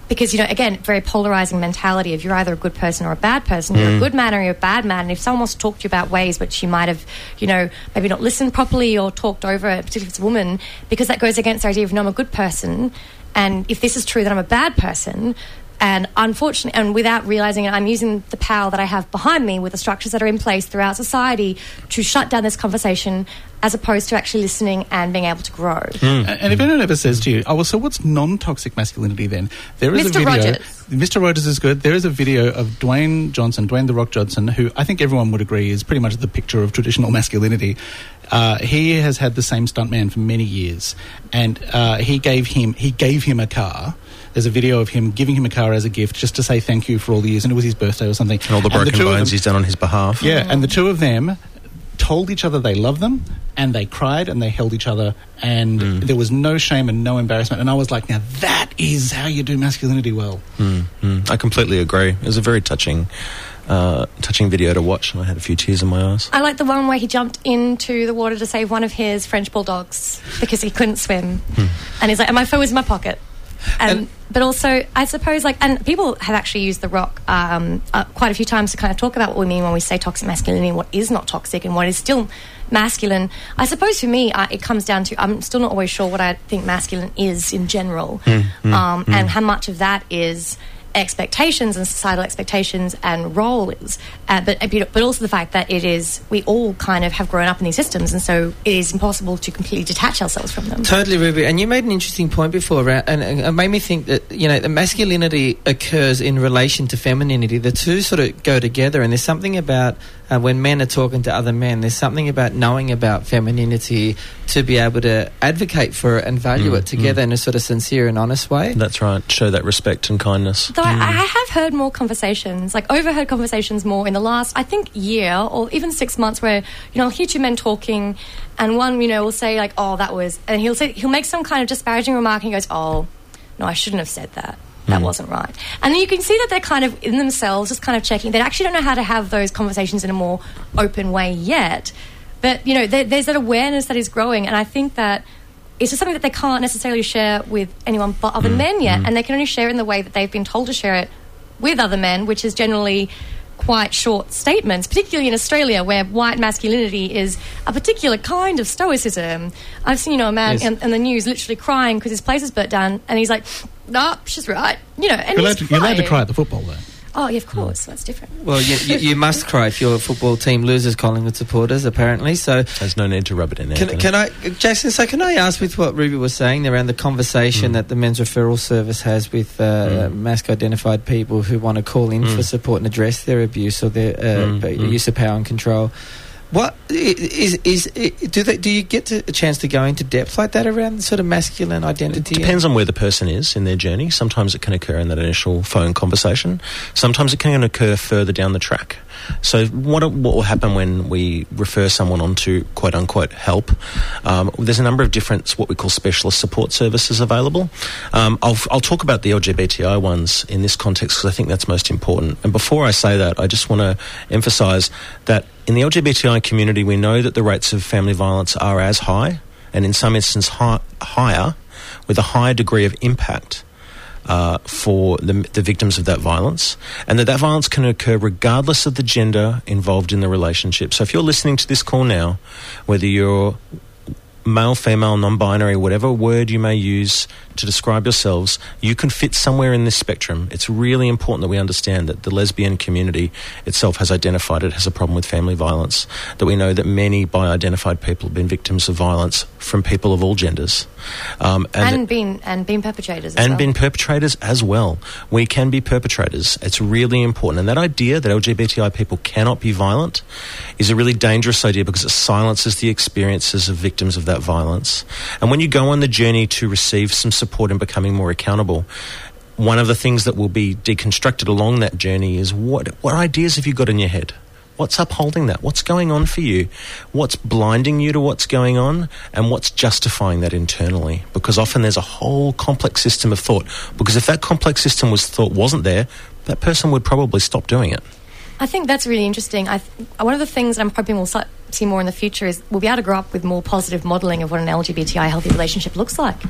because, you know, again, very polarising mentality of you're either a good person or a bad person. You're a Mm. good man or you're a bad man. And if someone wants to talk to you about ways which you might have, you know, maybe not listened properly or talked over, particularly if it's a woman, because that goes against the idea of, no, I'm a good person, and if this is true, then I'm a bad person. And unfortunately, and without realising it, I'm using the power that I have behind me with the structures that are in place throughout society to shut down this conversation, as opposed to actually listening and being able to grow. Mm. And if anyone ever says to you, oh, well, so what's non-toxic masculinity then? There is Mister a video. Rogers. Mister Rogers is good. There is a video of Dwayne Johnson, Dwayne The Rock Johnson, who I think everyone would agree is pretty much the picture of traditional masculinity. Uh, he has had the same stuntman for many years, and uh, he gave him he gave him a car. There's a video of him giving him a car as a gift just to say thank you for all the years, and it was his birthday or something. And all the broken two of bones them- he's done on his behalf. Yeah, and the two of them told each other they loved them, and they cried and they held each other, and Mm. there was no shame and no embarrassment. And I was like, now that is how you do masculinity well. Mm, mm. I completely agree. It was a very touching, uh, touching video to watch, and I had a few tears in my eyes. I like the one where he jumped into the water to save one of his French bulldogs because he couldn't swim. And he's like, and my phone was in my pocket. And, but also, I suppose, like, and people have actually used The Rock um, uh, quite a few times to kind of talk about what we mean when we say toxic masculinity, what is not toxic and what is still masculine. I suppose for me, uh, it comes down to, I'm still not always sure what I think masculine is in general, Mm, mm, um, mm. and how much of that is expectations and societal expectations and roles, uh, but but also the fact that it is, we all kind of have grown up in these systems, and so it is impossible to completely detach ourselves from them. Totally, Ruby. And you made an interesting point before, around, and and it made me think that, you know, the masculinity occurs in relation to femininity. The two sort of go together, and there's something about uh, when men are talking to other men, there's something about knowing about femininity to be able to advocate for it and value Mm, it together mm. in a sort of sincere and honest way. That's right. Show that respect and kindness. Though I, I have heard more conversations, like overheard conversations more in the last, I think, year or even six months where, you know, I'll hear two men talking and one, you know, will say like, oh, that was, and he'll say, he'll make some kind of disparaging remark and he goes, oh, no, I shouldn't have said that. That Mm. wasn't right. And then you can see that they're kind of in themselves, just kind of checking. They actually don't know how to have those conversations in a more open way yet. But, you know, there, there's that awareness that is growing, and I think that it's just something that they can't necessarily share with anyone but other Mm, men yet, mm. and they can only share it in the way that they've been told to share it with other men, which is generally quite short statements, particularly in Australia, where white masculinity is a particular kind of stoicism. I've seen, you know, a man Yes. in, in the news literally crying because his place is burnt down, and he's like, "Nah, she's right," you know. And You're allowed, he's to, you're allowed to crying. cry at the football, though. Oh, yeah, of course, that's different. Well, you, you, you must cry if your football team loses Collingwood supporters, apparently. So There's no need to rub it in, Can, Anthony. can I, Jason? So, can I ask, with what Ruby was saying around the conversation Mm. that the Men's Referral Service has with uh, Mm. mask-identified people who want to call in Mm. for support and address their abuse or their uh, Mm, b- mm. use of power and control? What i- is is i- do they do you get to, a chance to go into depth like that around sort of masculine It identity? depends on where the person is in their journey. Sometimes it can occur in that initial phone conversation. Sometimes it can occur further down the track. So what what will happen when we refer someone on to quote unquote help? Um, there's a number of different what we call specialist support services available. Um, I'll I'll talk about the L G B T I ones in this context because I think that's most important. And before I say that, I just want to emphasise that in the L G B T I community, we know that the rates of family violence are as high, and in some instances hi- higher, with a higher degree of impact uh, for the, the victims of that violence, and that that violence can occur regardless of the gender involved in the relationship. So if you're listening to this call now, whether you're male, female, non-binary, whatever word you may use to describe yourselves, you can fit somewhere in this spectrum. It's really important that we understand that the lesbian community itself has identified it has a problem with family violence, that we know that many bi-identified people have been victims of violence from people of all genders. Um, and And that- been and been perpetrators as and well. been perpetrators as well. We can be perpetrators. It's really important. And that idea that L G B T I people cannot be violent is a really dangerous idea because it silences the experiences of victims of that violence. And when you go on the journey to receive some support in becoming more accountable, one of the things that will be deconstructed along that journey is what what ideas have you got in your head? What's upholding that? What's going on for you? What's blinding you to what's going on? And what's justifying that internally? Because often there's a whole complex system of thought. Because if that complex system was thought wasn't there, that person would probably stop doing it. I think that's really interesting. I th- one of the things that I'm hoping we'll start, see more in the future is we'll be able to grow up with more positive modelling of what an L G B T I healthy relationship looks like.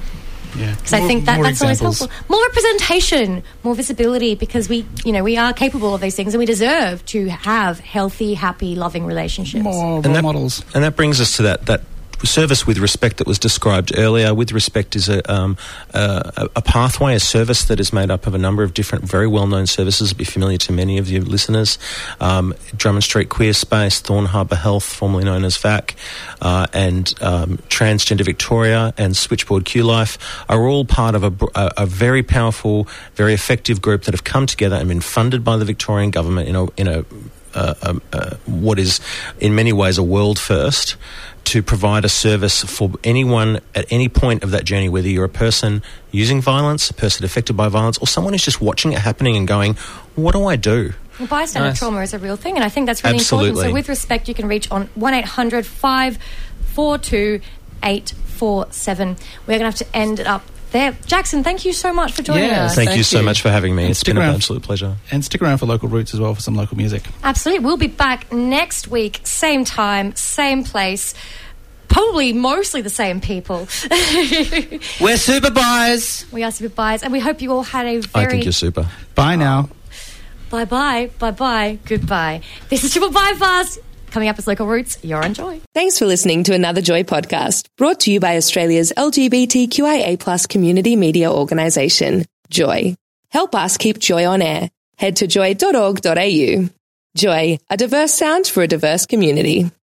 Yeah. Because I More- think that more that's always examples. helpful. More representation, more visibility, because we, you know, we are capable of these things and we deserve to have healthy, happy, loving relationships. More and that, models. And that brings us to that that service with respect that was described earlier. With respect is a, um, a, a pathway, a service that is made up of a number of different, very well-known services. It'll be familiar to many of your listeners. Um, Drummond Street Queer Space, Thorn Harbour Health, formerly known as V A C, uh, and um, Transgender Victoria and Switchboard Q Life are all part of a, a, a very powerful, very effective group that have come together and been funded by the Victorian government in a, in a Uh, um, uh, what is in many ways a world first, to provide a service for anyone at any point of that journey, whether you're a person using violence, a person affected by violence, or someone who's just watching it happening and going, what do I do? Well, bystander Nice. trauma is a real thing, and I think that's really Absolutely. important. So with respect, you can reach on one eight hundred five four two eight four seven. We're going to have to end it up there. Jackson, thank you so much for joining Yes. us. Thank, Thank you so you. much for having me. And It's stick been an around. absolute pleasure. And stick around for Local Roots as well for some local music. Absolutely. We'll be back next week, same time, same place. Probably mostly the same people. We're super buys. We are super biased, and we hope you all had a I very think you're super. Bye now. bye bye, bye bye, goodbye. This is Triple Bypass. Coming up as Local Roots, you're on Joy. Thanks for listening to another Joy podcast, brought to you by Australia's L G B T Q I A plus community media organisation, Joy. Help us keep Joy on air. Head to joy dot org dot a u. Joy, a diverse sound for a diverse community.